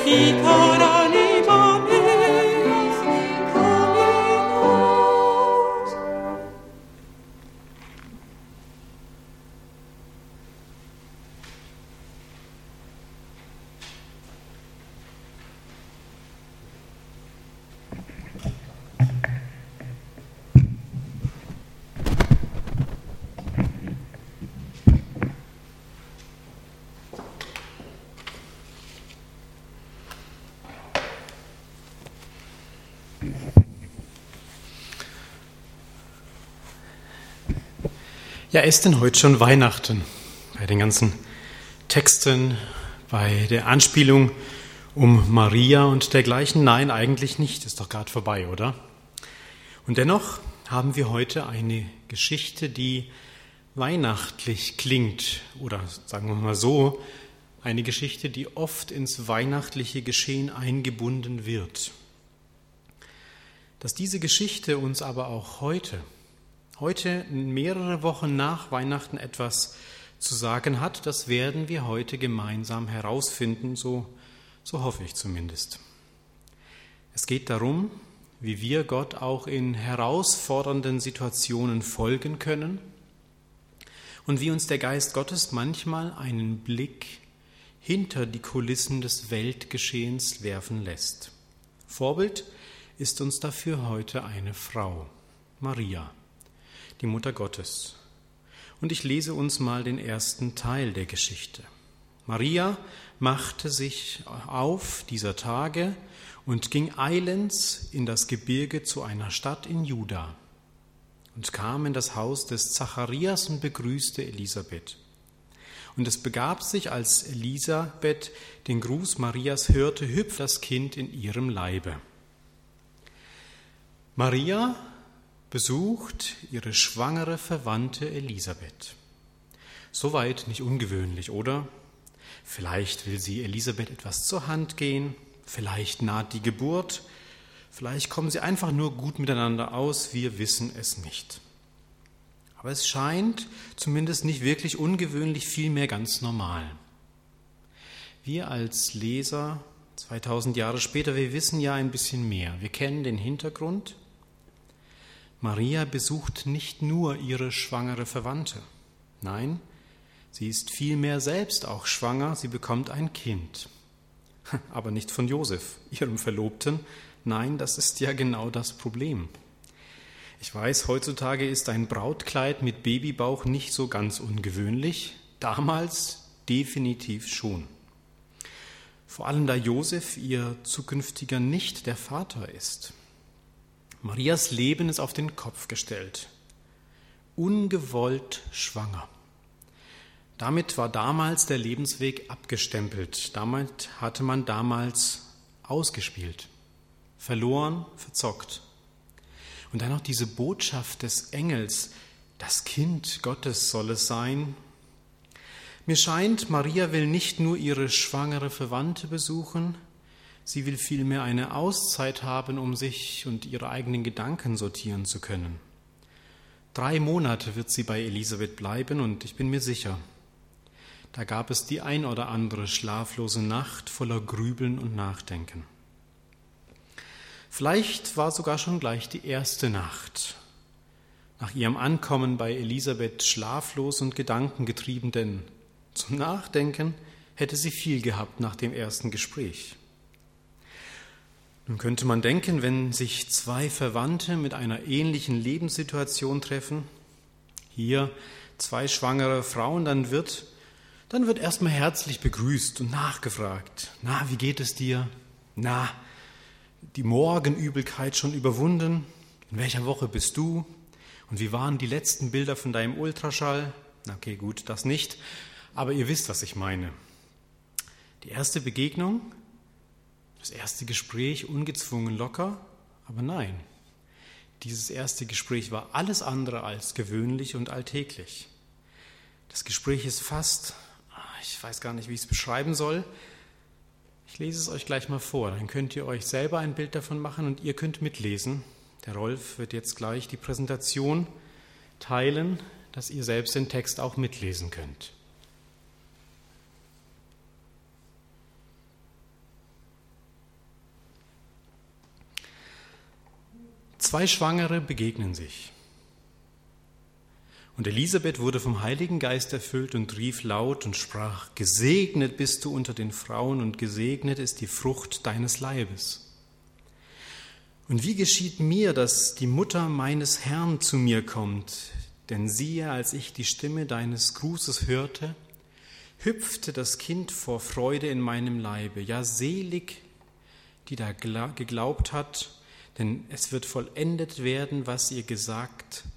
Fica l'anima mea, Dominus. Ja, ist denn heute schon Weihnachten? Bei den ganzen Texten, bei der Anspielung um Maria und dergleichen? Nein, eigentlich nicht. Ist doch gerade vorbei, oder? Und dennoch haben wir heute eine Geschichte, die weihnachtlich klingt. Oder sagen wir mal so, eine Geschichte, die oft ins weihnachtliche Geschehen eingebunden wird. Dass diese Geschichte uns aber auch heute, mehrere Wochen nach Weihnachten etwas zu sagen hat, das werden wir heute gemeinsam herausfinden, so hoffe ich zumindest. Es geht darum, wie wir Gott auch in herausfordernden Situationen folgen können und wie uns der Geist Gottes manchmal einen Blick hinter die Kulissen des Weltgeschehens werfen lässt. Vorbild ist uns dafür heute eine Frau, Maria, die Mutter Gottes. Und ich lese uns mal den ersten Teil der Geschichte. Maria machte sich auf dieser Tage und ging eilends in das Gebirge zu einer Stadt in Juda und kam in das Haus des Zacharias und begrüßte Elisabeth. Und es begab sich, als Elisabeth den Gruß Marias hörte, hüpfte das Kind in ihrem Leibe. Maria besucht ihre schwangere Verwandte Elisabeth. Soweit nicht ungewöhnlich, oder? Vielleicht will sie Elisabeth etwas zur Hand gehen, vielleicht naht die Geburt, vielleicht kommen sie einfach nur gut miteinander aus, wir wissen es nicht. Aber es scheint zumindest nicht wirklich ungewöhnlich, vielmehr ganz normal. Wir als Leser 2000 Jahre später, wir wissen ja ein bisschen mehr. Wir kennen den Hintergrund. Maria besucht nicht nur ihre schwangere Verwandte. Nein, sie ist vielmehr selbst auch schwanger, sie bekommt ein Kind. Aber nicht von Josef, ihrem Verlobten. Nein, das ist ja genau das Problem. Ich weiß, heutzutage ist ein Brautkleid mit Babybauch nicht so ganz ungewöhnlich, damals definitiv schon. Vor allem da Josef ihr zukünftiger nicht der Vater ist. Marias Leben ist auf den Kopf gestellt. Ungewollt schwanger. Damit war damals der Lebensweg abgestempelt. Damit hatte man damals ausgespielt, verloren, verzockt. Und dann noch diese Botschaft des Engels, das Kind Gottes soll es sein. Mir scheint, Maria will nicht nur ihre schwangere Verwandte besuchen, sie will vielmehr eine Auszeit haben, um sich und ihre eigenen Gedanken sortieren zu können. 3 Monate wird sie bei Elisabeth bleiben und ich bin mir sicher, da gab es die ein oder andere schlaflose Nacht voller Grübeln und Nachdenken. Vielleicht war sogar schon gleich die erste Nacht nach ihrem Ankommen bei Elisabeth schlaflos und gedankengetrieben, denn zum Nachdenken hätte sie viel gehabt nach dem ersten Gespräch. Nun könnte man denken, wenn sich 2 Verwandte mit einer ähnlichen Lebenssituation treffen, hier 2 schwangere Frauen, dann wird erstmal herzlich begrüßt und nachgefragt. Na, wie geht es dir? Na, die Morgenübelkeit schon überwunden? In welcher Woche bist du? Und wie waren die letzten Bilder von deinem Ultraschall? Okay, gut, das nicht. Aber ihr wisst, was ich meine. Die erste Begegnung, das erste Gespräch, ungezwungen locker, aber nein. Dieses erste Gespräch war alles andere als gewöhnlich und alltäglich. Das Gespräch ist fast, ich weiß gar nicht, wie ich es beschreiben soll. Ich lese es euch gleich mal vor, dann könnt ihr euch selber ein Bild davon machen und ihr könnt mitlesen. Der Rolf wird jetzt gleich die Präsentation teilen, dass ihr selbst den Text auch mitlesen könnt. Zwei Schwangere begegnen sich. Und Elisabeth wurde vom Heiligen Geist erfüllt und rief laut und sprach: Gesegnet bist du unter den Frauen und gesegnet ist die Frucht deines Leibes. Und wie geschieht mir, dass die Mutter meines Herrn zu mir kommt? Denn siehe, als ich die Stimme deines Grußes hörte, hüpfte das Kind vor Freude in meinem Leibe. Ja, selig, die da geglaubt hat, denn es wird vollendet werden, was ihr gesagt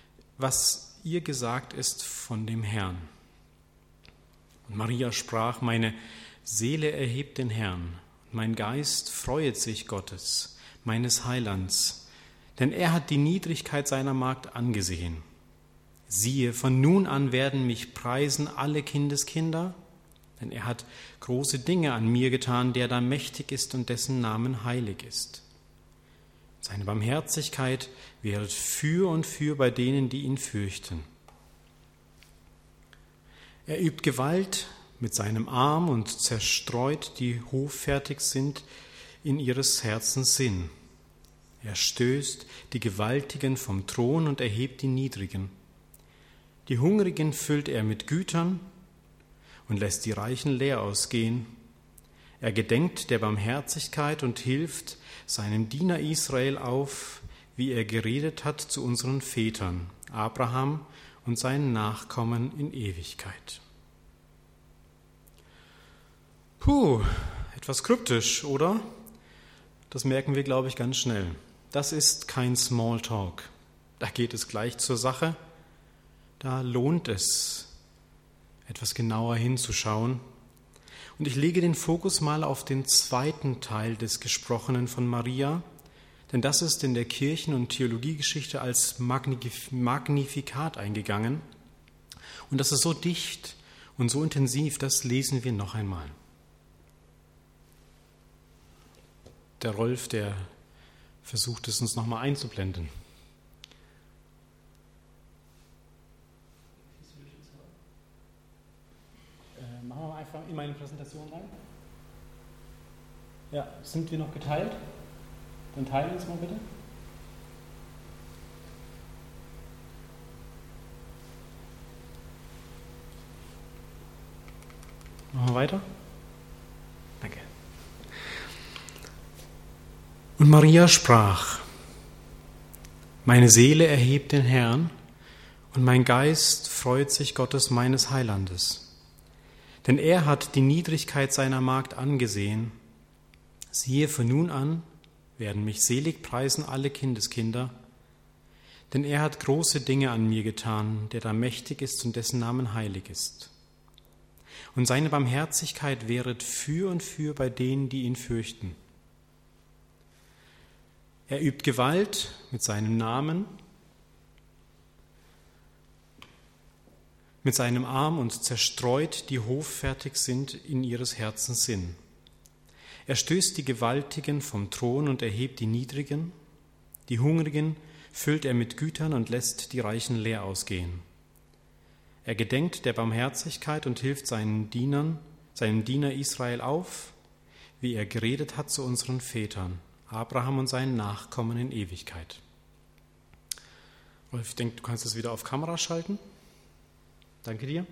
ist von dem Herrn. Und Maria sprach: Meine Seele erhebt den Herrn, und mein Geist freuet sich Gottes, meines Heilands, denn er hat die Niedrigkeit seiner Magd angesehen. Siehe, von nun an werden mich preisen alle Kindeskinder, denn er hat große Dinge an mir getan, der da mächtig ist und dessen Namen heilig ist. Seine Barmherzigkeit wäret für und für bei denen, die ihn fürchten. Er übt Gewalt mit seinem Arm und zerstreut, die hoffärtig sind in ihres Herzens Sinn. Er stößt die Gewaltigen vom Thron und erhebt die Niedrigen. Die Hungrigen füllt er mit Gütern und lässt die Reichen leer ausgehen. Er gedenkt der Barmherzigkeit und hilft seinem Diener Israel auf, wie er geredet hat zu unseren Vätern, Abraham und seinen Nachkommen in Ewigkeit. Etwas kryptisch, oder? Das merken wir, glaube ich, ganz schnell. Das ist kein Smalltalk. Da geht es gleich zur Sache. Da lohnt es, etwas genauer hinzuschauen. Und ich lege den Fokus mal auf den zweiten Teil des Gesprochenen von Maria, denn das ist in der Kirchen- und Theologiegeschichte als Magnifikat eingegangen. Und das ist so dicht und so intensiv, das lesen wir noch einmal. Der Rolf, der versucht es uns nochmal einzublenden. Machen wir mal einfach in meine Präsentation rein. Ja, sind wir noch geteilt? Dann teilen wir uns mal bitte. Machen wir weiter? Danke. Und Maria sprach: Meine Seele erhebt den Herrn, und mein Geist freut sich Gottes meines Heilandes. Denn er hat die Niedrigkeit seiner Magd angesehen. Siehe, von nun an werden mich selig preisen alle Kindeskinder, denn er hat große Dinge an mir getan, der da mächtig ist und dessen Namen heilig ist. Und seine Barmherzigkeit wäret für und für bei denen, die ihn fürchten. Er übt Gewalt mit seinem Namen, mit seinem Arm und zerstreut, die hoffärtig sind in ihres Herzens Sinn. Er stößt die Gewaltigen vom Thron und erhebt die Niedrigen. Die Hungrigen füllt er mit Gütern und lässt die Reichen leer ausgehen. Er gedenkt der Barmherzigkeit und hilft seinem Diener Israel auf, wie er geredet hat zu unseren Vätern, Abraham und seinen Nachkommen in Ewigkeit. Rolf, ich denke, du kannst es wieder auf Kamera schalten. Danke dir.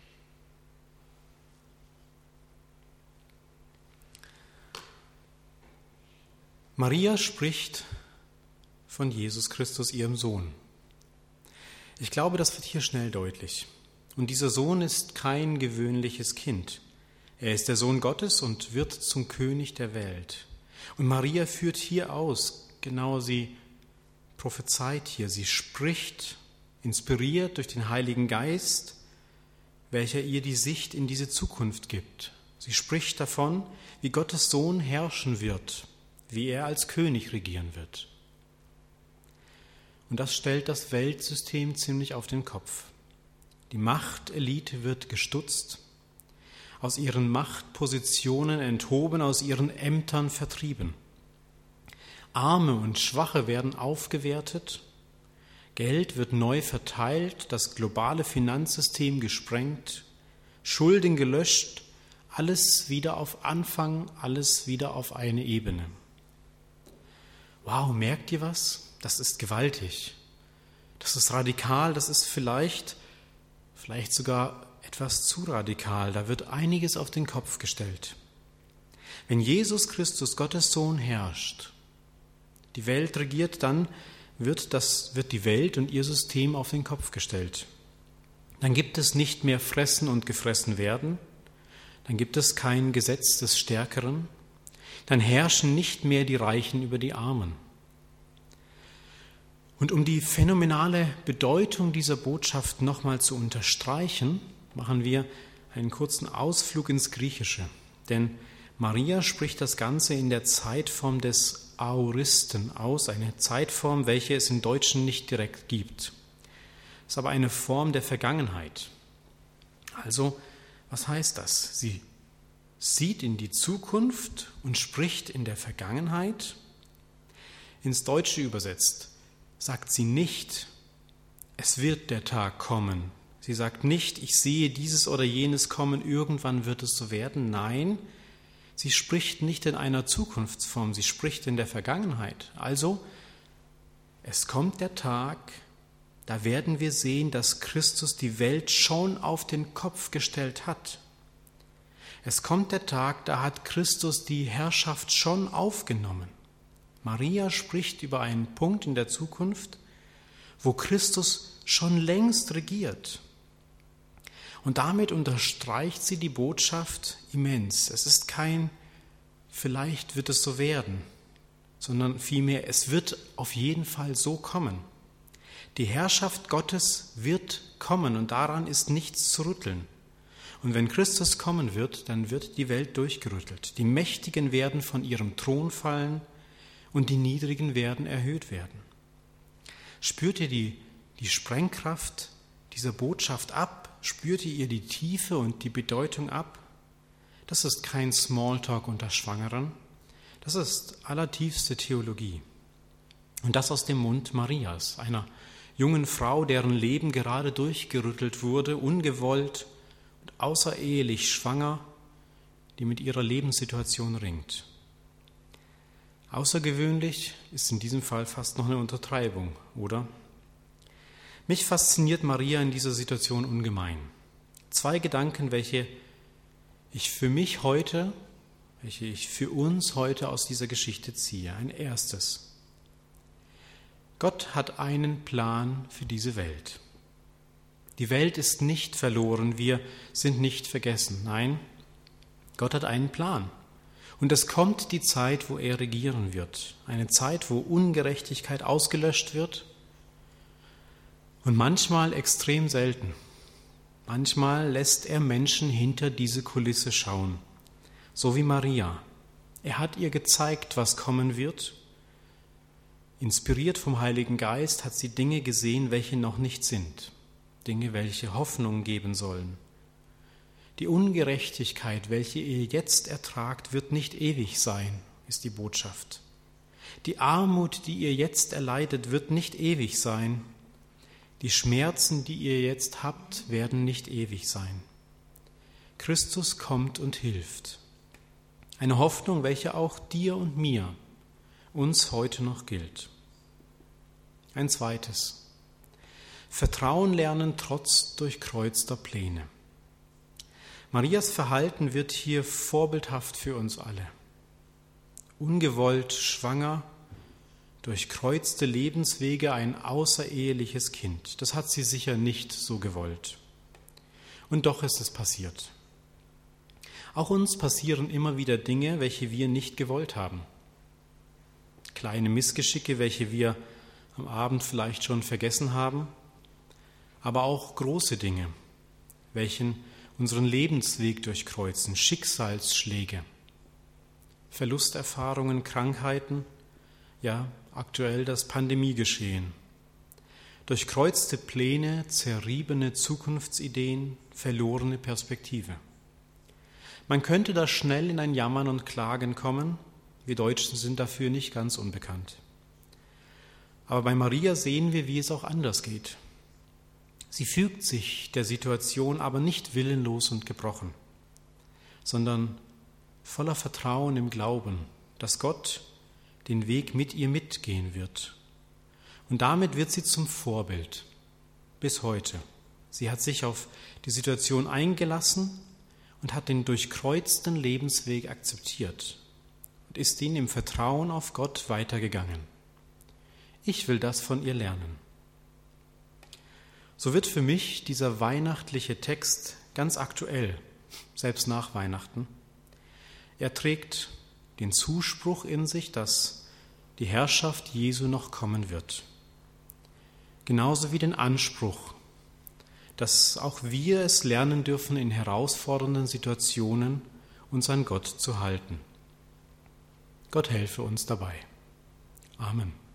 Maria spricht von Jesus Christus, ihrem Sohn. Ich glaube, das wird hier schnell deutlich. Und dieser Sohn ist kein gewöhnliches Kind. Er ist der Sohn Gottes und wird zum König der Welt. Und Maria führt hier aus, genau, sie prophezeit hier, sie spricht, inspiriert durch den Heiligen Geist, welcher ihr die Sicht in diese Zukunft gibt. Sie spricht davon, wie Gottes Sohn herrschen wird, wie er als König regieren wird. Und das stellt das Weltsystem ziemlich auf den Kopf. Die Machtelite wird gestutzt, aus ihren Machtpositionen enthoben, aus ihren Ämtern vertrieben. Arme und Schwache werden aufgewertet, Geld wird neu verteilt, das globale Finanzsystem gesprengt, Schulden gelöscht, alles wieder auf Anfang, alles wieder auf eine Ebene. Wow, merkt ihr was? das ist gewaltig. Das ist radikal, das ist vielleicht sogar etwas zu radikal. Da wird einiges auf den Kopf gestellt. Wenn Jesus Christus, Gottes Sohn, herrscht, die Welt regiert, dann wird die Welt und ihr System auf den Kopf gestellt. Dann gibt es nicht mehr Fressen und gefressen werden, dann gibt es kein Gesetz des Stärkeren, dann herrschen nicht mehr die Reichen über die Armen. Und um die phänomenale Bedeutung dieser Botschaft nochmal zu unterstreichen, machen wir einen kurzen Ausflug ins Griechische. Denn Maria spricht das Ganze in der Zeitform des Aoristen aus, eine Zeitform, welche es im Deutschen nicht direkt gibt. Es ist aber eine Form der Vergangenheit. Also, was heißt das? Sie sieht in die Zukunft und spricht in der Vergangenheit. Ins Deutsche übersetzt sagt sie nicht, es wird der Tag kommen. Sie sagt nicht, ich sehe dieses oder jenes kommen, irgendwann wird es so werden. Nein, sie spricht nicht in einer Zukunftsform, sie spricht in der Vergangenheit. Also, es kommt der Tag, da werden wir sehen, dass Christus die Welt schon auf den Kopf gestellt hat. Es kommt der Tag, da hat Christus die Herrschaft schon aufgenommen. Maria spricht über einen Punkt in der Zukunft, wo Christus schon längst regiert. Und damit unterstreicht sie die Botschaft immens. Es ist kein, vielleicht wird es so werden, sondern vielmehr, es wird auf jeden Fall so kommen. Die Herrschaft Gottes wird kommen und daran ist nichts zu rütteln. Und wenn Christus kommen wird, dann wird die Welt durchgerüttelt. Die Mächtigen werden von ihrem Thron fallen und die Niedrigen werden erhöht werden. Spürt ihr die Sprengkraft dieser Botschaft ab? Spürt ihr die Tiefe und die Bedeutung ab? Das ist kein Smalltalk unter Schwangeren, das ist allertiefste Theologie. Und das aus dem Mund Marias, einer jungen Frau, deren Leben gerade durchgerüttelt wurde, ungewollt und außerehelich schwanger, die mit ihrer Lebenssituation ringt. Außergewöhnlich ist in diesem Fall fast noch eine Untertreibung, oder? Mich fasziniert Maria in dieser Situation ungemein. 2 Gedanken, welche ich für uns heute aus dieser Geschichte ziehe. Ein erstes. Gott hat einen Plan für diese Welt. Die Welt ist nicht verloren, wir sind nicht vergessen. Nein, Gott hat einen Plan. Und es kommt die Zeit, wo er regieren wird. Eine Zeit, wo Ungerechtigkeit ausgelöscht wird. Und manchmal extrem selten. Manchmal lässt er Menschen hinter diese Kulisse schauen. So wie Maria. Er hat ihr gezeigt, was kommen wird. Inspiriert vom Heiligen Geist hat sie Dinge gesehen, welche noch nicht sind. Dinge, welche Hoffnung geben sollen. Die Ungerechtigkeit, welche ihr jetzt ertragt, wird nicht ewig sein, ist die Botschaft. Die Armut, die ihr jetzt erleidet, wird nicht ewig sein. Die Schmerzen, die ihr jetzt habt, werden nicht ewig sein. Christus kommt und hilft. Eine Hoffnung, welche auch dir und mir, uns heute noch gilt. Ein zweites. Vertrauen lernen trotz durchkreuzter Pläne. Marias Verhalten wird hier vorbildhaft für uns alle. Ungewollt schwanger, durchkreuzte Lebenswege, ein außereheliches Kind. Das hat sie sicher nicht so gewollt. Und doch ist es passiert. Auch uns passieren immer wieder Dinge, welche wir nicht gewollt haben. Kleine Missgeschicke, welche wir am Abend vielleicht schon vergessen haben, aber auch große Dinge, welchen unseren Lebensweg durchkreuzen, Schicksalsschläge, Verlusterfahrungen, Krankheiten, ja, aktuell das Pandemiegeschehen. Durchkreuzte Pläne, zerriebene Zukunftsideen, verlorene Perspektive. Man könnte da schnell in ein Jammern und Klagen kommen. Wir Deutschen sind dafür nicht ganz unbekannt. Aber bei Maria sehen wir, wie es auch anders geht. Sie fügt sich der Situation aber nicht willenlos und gebrochen, sondern voller Vertrauen im Glauben, dass Gott den Weg mit ihr mitgehen wird Und damit wird sie zum Vorbild bis heute. Sie hat sich auf die Situation eingelassen und hat den durchkreuzten Lebensweg akzeptiert und ist ihn im Vertrauen auf Gott weitergegangen. Ich will das von ihr lernen. So wird für mich dieser weihnachtliche Text ganz aktuell, selbst nach Weihnachten. Er trägt den Zuspruch in sich, dass die Herrschaft Jesu noch kommen wird. Genauso wie den Anspruch, dass auch wir es lernen dürfen, in herausfordernden Situationen uns an Gott zu halten. Gott helfe uns dabei. Amen.